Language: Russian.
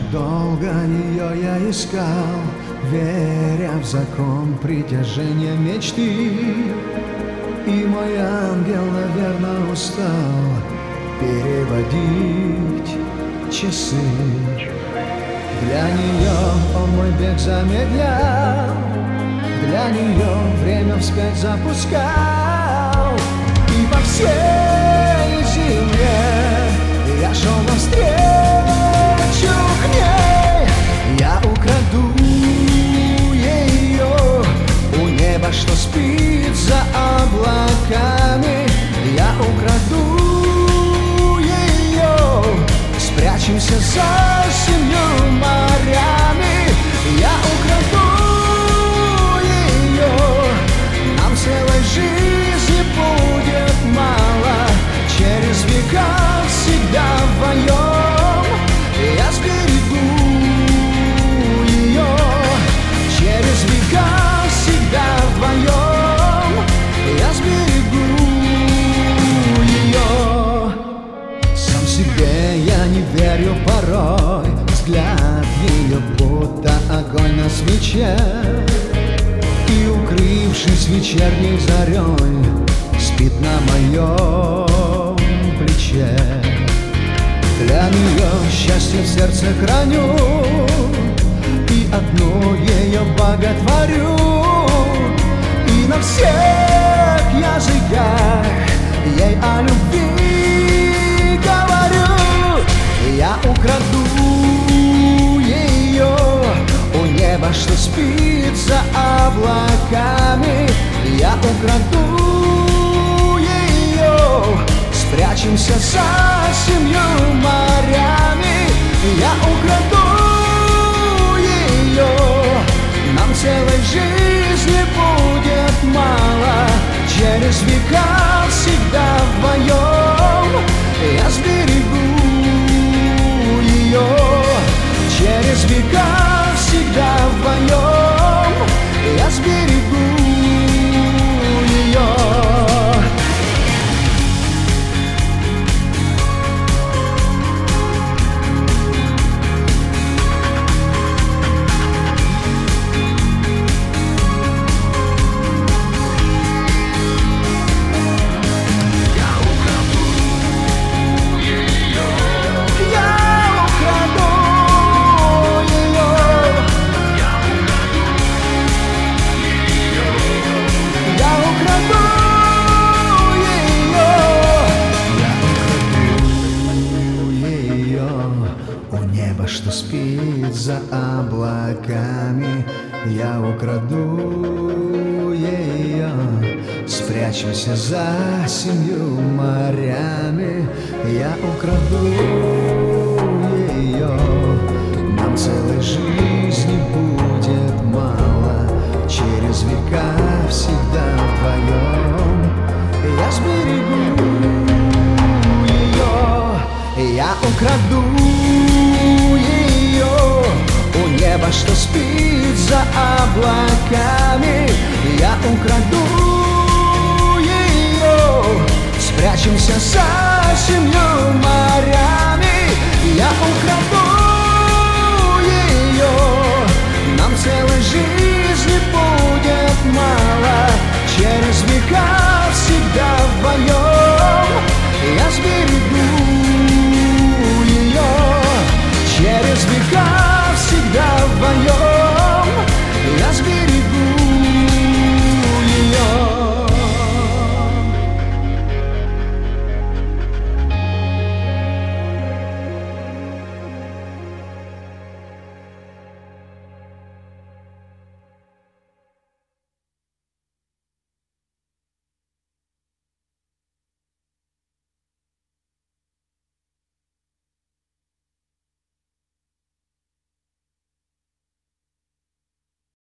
долго ее я искал, веря в закон притяжения мечты. И мой ангел, наверное, устал переводить часы. Для нее он мой бег замедлял, для нее время вспять запускал. И по всей земле я шел навстречу к ней. Я украду ее у неба, что спит за облаками. Я украду ее, спрячемся за 7 морями. Я украду ее, нам целой жизни будет мало. Через века всегда вдвоем я сберегу ее. Через века всегда вдвоем я сберегу ее. Сам себе я не верю порой, взгляд ее будто огонь на свече. И укрывшись вечерней зарей, спит на моем плече. Для нее счастье в сердце храню и одну ее боготворю. И на всех языках ей о любви говорю. Я украду ее у неба, что спит за облаками. Я украду ее, спрячемся за 7 морями. Я украду ее, нам целой жизни будет мало. Через века всегда вдвоем я сберегу ее. Через века всегда вдвоем я сберегу ее. Что спит за облаками. Я украду ее, спрячемся за 7 морями. Я украду ее, нам целой жизни будет мало. Через века всегда вдвоем я сберегу ее. Я украду ее у неба, что спит за облаками. Я украду ее, спрячемся за 7